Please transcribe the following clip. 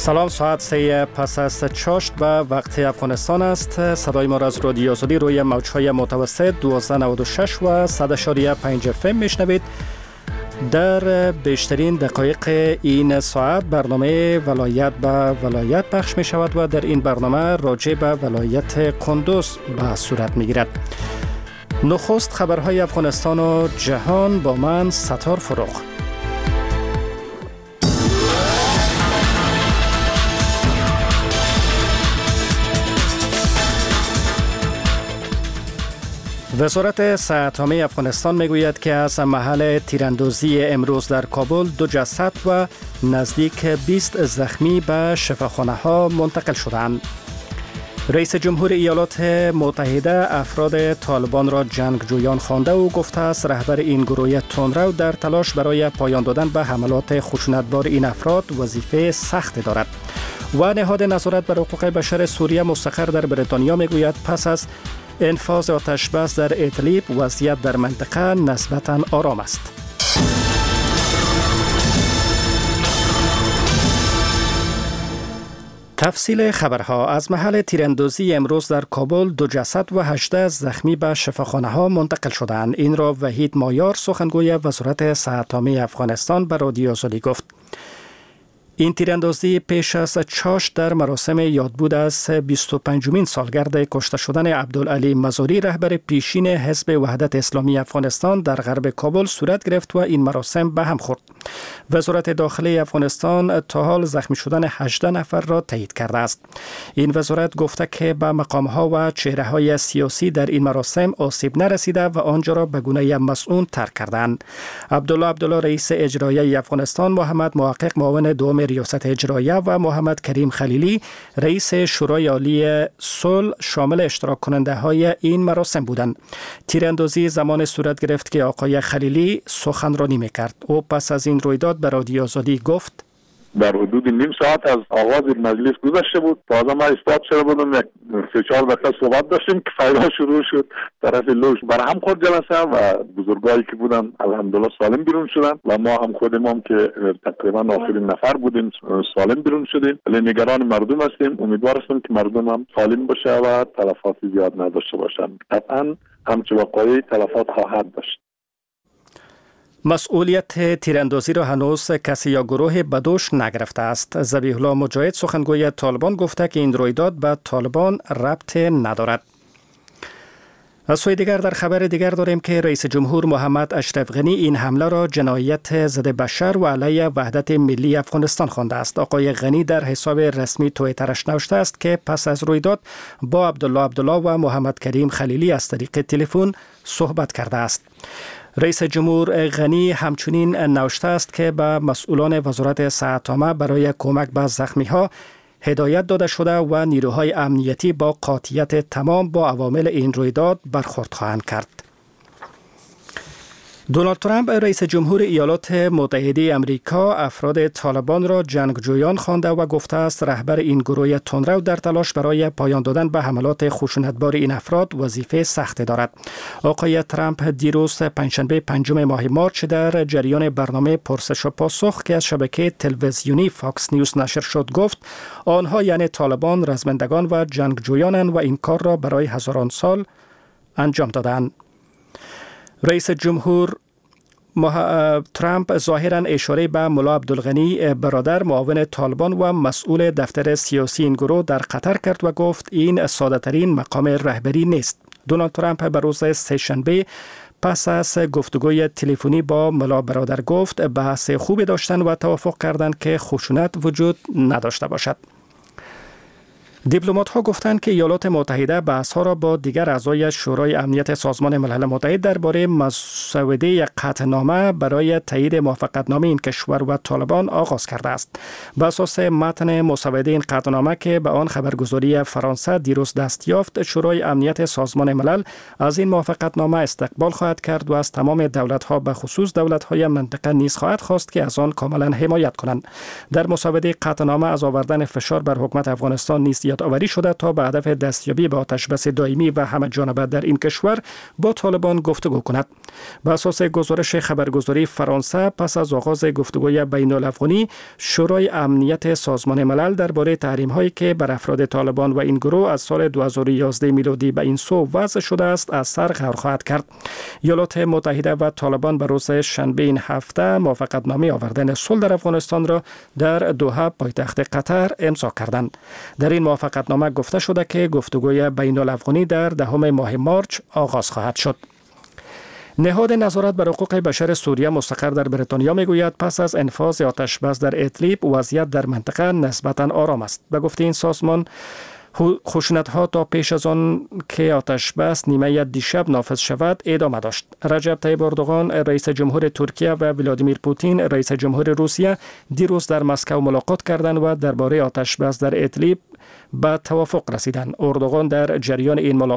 سلام، ساعت 3 پس از چاشت به وقت افغانستان است. صدای ما را از رادیو آزادی روی موج‌های متوسط 1296 و 100.5 FM میشنوید. در بیشترین دقایق این ساعت برنامه ولایت به ولایت پخش می شود و در این برنامه راجع به ولایت کندوز به صورت می گیرد. نخست خبرهای افغانستان و جهان با من ستار فروغ. وزارت صحت عامه افغانستان میگوید که از محل تیراندازی امروز در کابل 2 جسد و نزدیک 20 زخمی به شفاخانه ها منتقل شدند. رئیس جمهور ایالات متحده افراد طالبان را جنگجویان خوانده و گفته است رهبر این گروه تندرو در تلاش برای پایان دادن به حملات خشونتبار این افراد وظیفه سخت دارد. و نهاد نظارت بر حقوق بشر سوریه مستقر در بریتانیا میگوید پس از انفاذ آتش بس در ادلیب وضعیت در منطقه نسبتاً آرام است. تفصیل خبرها. از محل تیراندازی امروز در کابل 2 جسد و 18 زخمی به شفاخانه ها منتقل شدند. این را وحید مایار سخنگوی وزارت صحت عامه افغانستان به رادیو آزادی گفت. این تیراندازی پیش از چاشت در مراسم یادبود از 25مین سالگرد کشته شدن عبدالعلی مزاری رهبر پیشین حزب وحدت اسلامی افغانستان در غرب کابل صورت گرفت و این مراسم به هم خورد. وزارت داخله افغانستان تا حال زخمی شدن 18 نفر را تایید کرده است. این وزارت گفته که به مقامها و چهره‌های سیاسی در این مراسم آسیب نرسیده و آنجا را به گونه مسئول ترک کردند. عبدالله رئیس اجرایی افغانستان، محمد محقق معاون دوم ریاست اجراییه و محمد کریم خلیلی رئیس شورای عالی صلح شامل اشتراک کننده های این مراسم بودند. تیراندازی زمان صورت گرفت که آقای خلیلی سخنرانی میکرد. او پس از این رویداد به رادیو آزادی گفت در حدود نیم ساعت از آغاز مجلس گذشته بود. تازه ما استاد شده بودم، یک 3-4 دقیقه صحبت داشتیم که فایده شروع شد. طرف لوش برهم خورد جلسه و بزرگایی که بودن الحمدلله سالم بیرون شدن و ما هم خودمون که تقریبا آخرین نفر بودیم سالم بیرون شدیم. ولی نگران مردم هستیم. امیدوار هستیم که مردم هم سالم باشه و تلفات زیاد نداشته باشن. قطعا همچه وقایعی تلفات خواهد داشت. مسئولیت تیراندازی را هنوز کسی یا گروه بدوش نگرفته است. ذبیح الله مجاهد سخنگوی طالبان گفته که این رویداد به طالبان ربط ندارد. از سوی دیگر در خبر دیگر داریم که رئیس جمهور محمد اشرف غنی این حمله را جنایت ضد بشر و علیه وحدت ملی افغانستان خوانده است. آقای غنی در حساب رسمی توییترش نوشته است که پس از رویداد با عبدالله و محمد کریم خلیلی از طریق تلفن صحبت کرده است. رئیس جمهور غنی همچنین نوشته است که به مسئولان وزارت صحت عامه برای کمک به زخمی‌ها هدایت داده شده و نیروهای امنیتی با قاطعیت تمام با عوامل این رویداد برخورد خواهند کرد. دونالد ترامپ رئیس جمهور ایالات متحده آمریکا افراد طالبان را جنگجویان خوانده و گفته است رهبر این گروه تندرو در تلاش برای پایان دادن به حملات خشونتبار این افراد وظیفه سخت دارد. آقای ترامپ دیروز پنجشنبه 5 ماه مارچ در جریان برنامه پرسش و پاسخ که از شبکه تلویزیونی فاکس نیوز نشر شد گفت آنها یعنی طالبان رزمندگان و جنگجویانند و این کار را برای هزاران سال انجام دادند. رئیس جمهور ترامپ ظاهراً اشاره به ملا عبدالغنی برادر معاون طالبان و مسئول دفتر سیاسی این گروه در قطر کرد و گفت این ساده ترین مقام رهبری نیست. دونالد ترامپ به روز سه‌شنبه پس از گفتگوی تلفنی با ملا برادر گفت بحث خوبی داشتند و توافق کردند که خشونت وجود نداشته باشد. دیپلمات‌ها گفتند که ایالات متحده بحث‌ها را با دیگر اعضای شورای امنیت سازمان ملل متحد درباره مسوده قطعنامه برای تایید موافقتنامه این کشور و طالبان آغاز کرده است. بر اساس متن مسوده این قطعنامه که به آن خبرگزاری فرانسه دیروز دست یافت، شورای امنیت سازمان ملل از این موافقتنامه استقبال خواهد کرد و از تمام دولت‌ها به خصوص دولت‌های منطقه نیز خواهد خواست که از آن کاملا حمایت کنند. در مسوده قطعنامه از آوردن فشار بر حکومت افغانستان نیز بنیاد آوری شده تا به هدف دستیابی به آتشبس دائمی و همه جانبه در این کشور با طالبان گفتگو کند. به اساس گزارش خبرگزاری فرانسه، پس از آغاز گفتگوی بین الافغانی، شورای امنیت سازمان ملل درباره تحریم‌هایی که بر افراد طالبان و این گروه از سال 2011 میلادی به این سو وضع شده است از سر غور خواهد کرد. ایالات متحده و طالبان به روز شنبه این هفته موافقتنامه آوردن صلح در افغانستان را در دوحه پایتخت قطر امضا کردند. در این موافقتنامه گفته شده که گفتگوی بین الافغانی در دهم ماه مارچ آغاز خواهد شد. نهاد نظارت بر حقوق بشر سوریه مستقر در بریتانیا میگوید پس از انفاذ آتشبس در ادلیب وضعیت در منطقه نسبتاً آرام است. به گفته این سازمان، خشونت‌ها تا پیش از آن که آتشبس نیمه دیشب نافذ شود ادامه داشت. رجب طیب اردوغان رئیس جمهور ترکیه و ولادیمیر پوتین رئیس جمهور روسیه دیروز در مسکو ملاقات کردند و درباره آتشبس در ادلیب به توافق رسیدند. اردوغان در جریان این ملاقات